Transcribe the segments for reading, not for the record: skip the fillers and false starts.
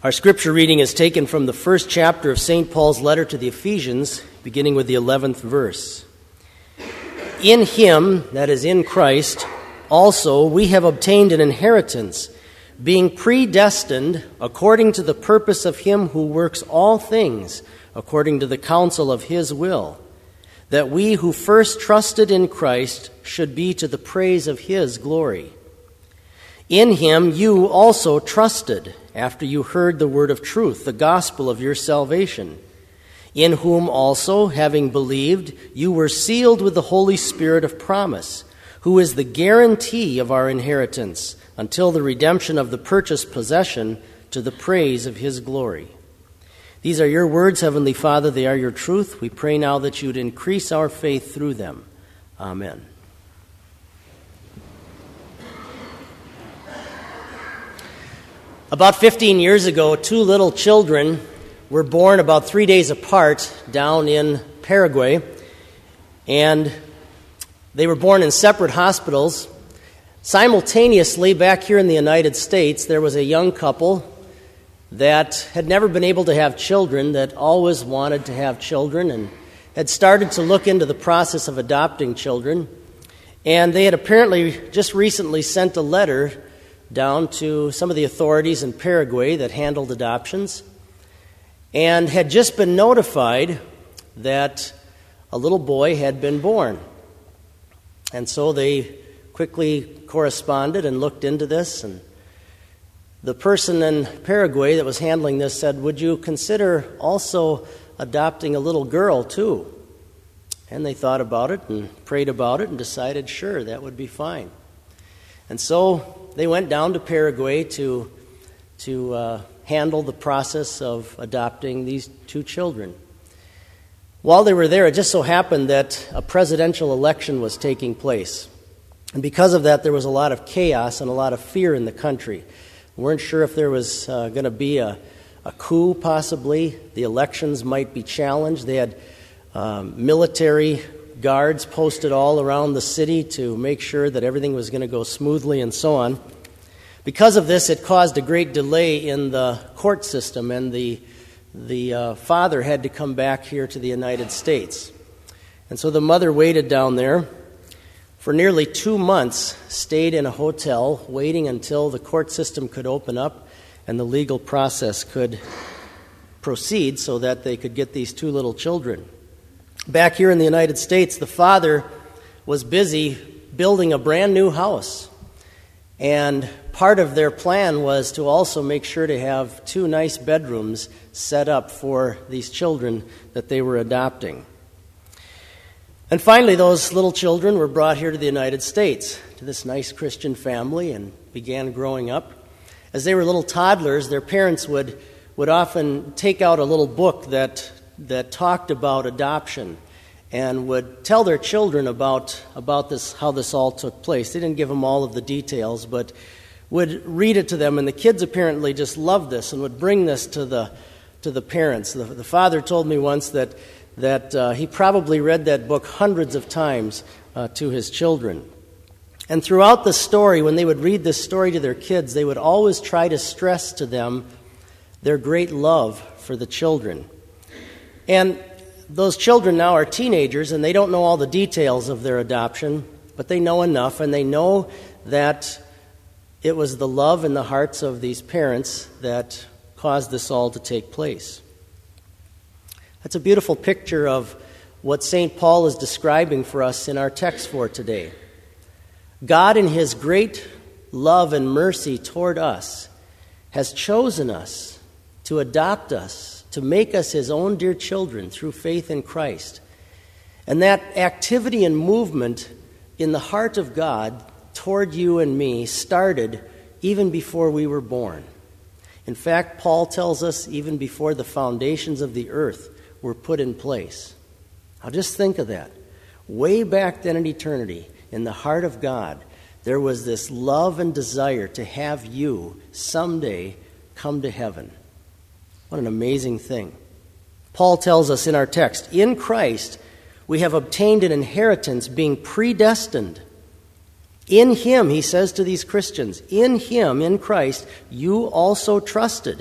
Our scripture reading is taken from the first chapter of St. Paul's letter to the Ephesians, beginning with the 11th verse. In him, that is in Christ, also we have obtained an inheritance, being predestined according to the purpose of him who works all things according to the counsel of his will, that we who first trusted in Christ should be to the praise of his glory. In him you also trusted, after you heard the word of truth, the gospel of your salvation, in whom also, having believed, you were sealed with the Holy Spirit of promise, who is the guarantee of our inheritance until the redemption of the purchased possession to the praise of his glory. These are your words, Heavenly Father. They are your truth. We pray now that you'd increase our faith through them. Amen. About 15 years ago, two little children were born about 3 days apart down in Paraguay, and they were born in separate hospitals. Simultaneously, back here in the United States, there was a young couple that had never been able to have children, that always wanted to have children, and had started to look into the process of adopting children. And they had apparently just recently sent a letter down to some of the authorities in Paraguay that handled adoptions, and had just been notified that a little boy had been born. And so they quickly corresponded and looked into this, and the person in Paraguay that was handling this said, "Would you consider also adopting a little girl too?" And they thought about it and prayed about it and decided, sure, that would be fine. And so they went down to Paraguay to handle the process of adopting these two children. While they were there, it just so happened that a presidential election was taking place. And because of that, there was a lot of chaos and a lot of fear in the country. We weren't sure if there was going to be a coup, possibly. The elections might be challenged. They had military guards posted all around the city to make sure that everything was going to go smoothly and so on. Because of this, it caused a great delay in the court system, and the father had to come back here to the United States. And so the mother waited down there for nearly 2 months, stayed in a hotel, waiting until the court system could open up and the legal process could proceed so that they could get these two little children. Back here in the United States, the father was busy building a brand new house. And part of their plan was to also make sure to have 2 nice bedrooms set up for these children that they were adopting. And finally, those little children were brought here to the United States, to this nice Christian family, and began growing up. As they were little toddlers, their parents would often take out a little book that talked about adoption and would tell their children about this, how this all took place. They didn't give them all of the details, but would read it to them, and the kids apparently just loved this and would bring this to the parents. The father told me once that he probably read that book hundreds of times to his children. And throughout the story, when they would read this story to their kids, they would always try to stress to them their great love for the children. And those children now are teenagers, and they don't know all the details of their adoption, but they know enough, and they know that it was the love in the hearts of these parents that caused this all to take place. That's a beautiful picture of what St. Paul is describing for us in our text for today. God, in his great love and mercy toward us, has chosen us to adopt us, to make us his own dear children through faith in Christ. And that activity and movement in the heart of God toward you and me started even before we were born. In fact, Paul tells us even before the foundations of the earth were put in place. Now just think of that. Way back then in eternity, in the heart of God, there was this love and desire to have you someday come to heaven. What an amazing thing. Paul tells us in our text, in Christ we have obtained an inheritance, being predestined. In him, he says to these Christians, in him, in Christ, you also trusted,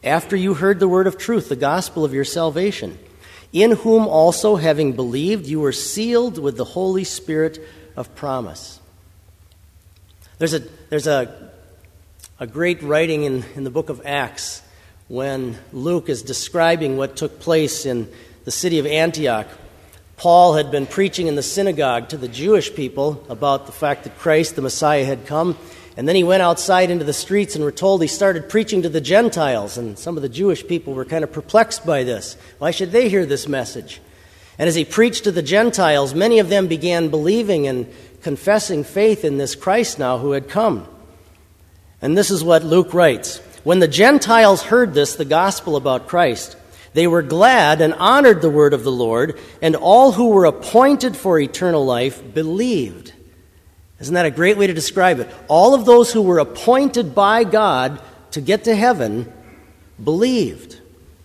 after you heard the word of truth, the gospel of your salvation, in whom also, having believed, you were sealed with the Holy Spirit of promise. There's a great writing in the book of Acts when Luke is describing what took place in the city of Antioch. Paul had been preaching in the synagogue to the Jewish people about the fact that Christ, the Messiah, had come. And then he went outside into the streets, and we're told he started preaching to the Gentiles. And some of the Jewish people were kind of perplexed by this. Why should they hear this message? And as he preached to the Gentiles, many of them began believing and confessing faith in this Christ now who had come. And this is what Luke writes. When the Gentiles heard this, the gospel about Christ, they were glad and honored the word of the Lord, and all who were appointed for eternal life believed. Isn't that a great way to describe it? All of those who were appointed by God to get to heaven believed.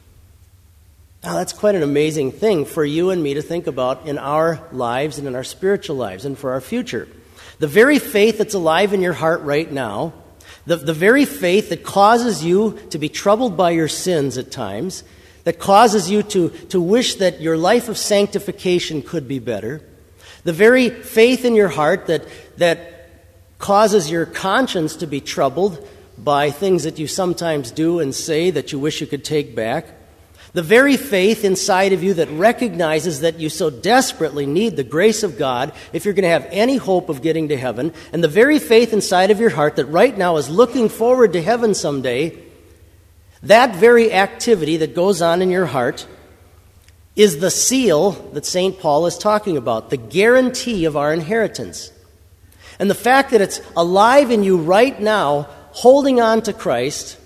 Now, that's quite an amazing thing for you and me to think about in our lives and in our spiritual lives and for our future. The very faith that's alive in your heart right now, the very faith that causes you to be troubled by your sins at times, that causes you to wish that your life of sanctification could be better, the very faith in your heart that causes your conscience to be troubled by things that you sometimes do and say that you wish you could take back, the very faith inside of you that recognizes that you so desperately need the grace of God if you're going to have any hope of getting to heaven, and the very faith inside of your heart that right now is looking forward to heaven someday, that very activity that goes on in your heart is the seal that St. Paul is talking about, the guarantee of our inheritance. And the fact that it's alive in you right now, holding on to Christ,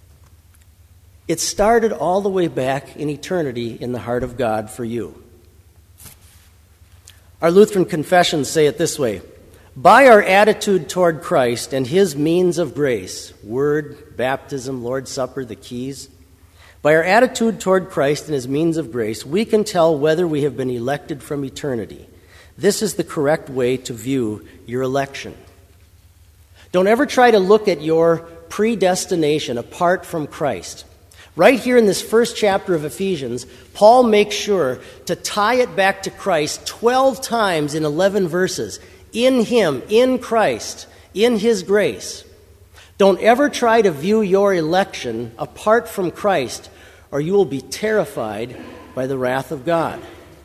it started all the way back in eternity in the heart of God for you. Our Lutheran confessions say it this way: by our attitude toward Christ and his means of grace, word, baptism, Lord's Supper, the keys, by our attitude toward Christ and his means of grace, we can tell whether we have been elected from eternity. This is the correct way to view your election. Don't ever try to look at your predestination apart from Christ. Right here in this first chapter of Ephesians, Paul makes sure to tie it back to Christ 12 times in 11 verses. In him, in Christ, in his grace. Don't ever try to view your election apart from Christ, or you will be terrified by the wrath of God.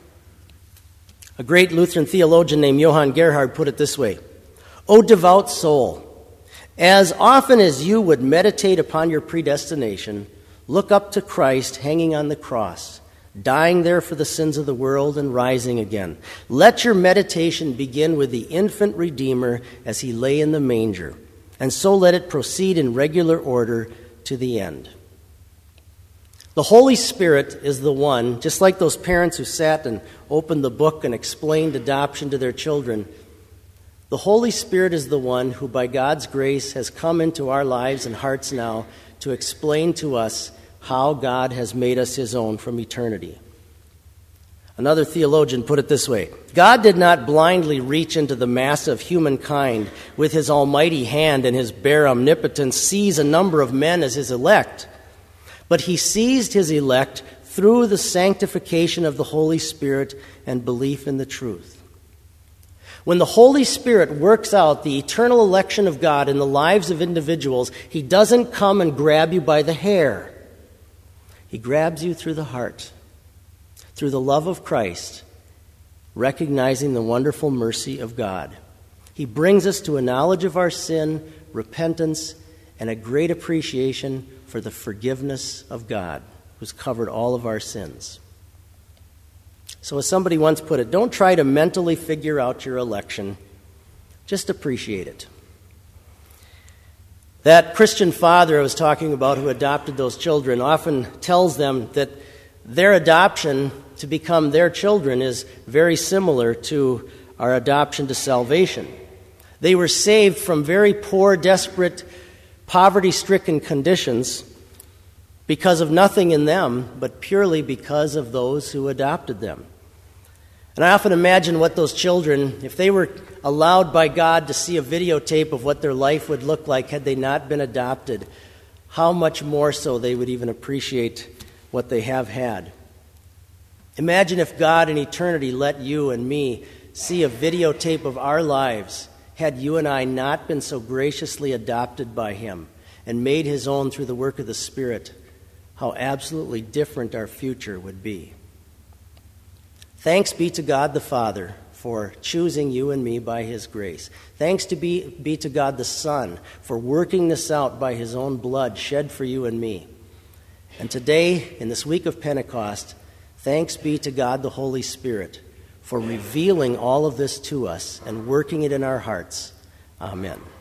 A great Lutheran theologian named Johann Gerhard put it this way: O devout soul, as often as you would meditate upon your predestination, look up to Christ hanging on the cross, dying there for the sins of the world and rising again. Let your meditation begin with the infant Redeemer as he lay in the manger, and so let it proceed in regular order to the end. The Holy Spirit is the one, just like those parents who sat and opened the book and explained adoption to their children, the Holy Spirit is the one who, by God's grace, has come into our lives and hearts now to explain to us how God has made us his own from eternity. Another theologian put it this way: God did not blindly reach into the mass of humankind with his almighty hand and his bare omnipotence seize a number of men as his elect, but he seized his elect through the sanctification of the Holy Spirit and belief in the truth. When the Holy Spirit works out the eternal election of God in the lives of individuals, he doesn't come and grab you by the hair. He grabs you through the heart, through the love of Christ, recognizing the wonderful mercy of God. He brings us to a knowledge of our sin, repentance, and a great appreciation for the forgiveness of God, who's covered all of our sins. So as somebody once put it, don't try to mentally figure out your election. Just appreciate it. That Christian father I was talking about who adopted those children often tells them that their adoption to become their children is very similar to our adoption to salvation. They were saved from very poor, desperate, poverty-stricken conditions because of nothing in them, but purely because of those who adopted them. And I often imagine what those children, if they were allowed by God to see a videotape of what their life would look like had they not been adopted, how much more so they would even appreciate what they have had. Imagine if God in eternity let you and me see a videotape of our lives had you and I not been so graciously adopted by Him and made His own through the work of the Spirit. How absolutely different our future would be. Thanks be to God the Father for choosing you and me by His grace. Thanks be to God the Son for working this out by His own blood shed for you and me. And today, in this week of Pentecost, thanks be to God the Holy Spirit for revealing all of this to us and working it in our hearts. Amen.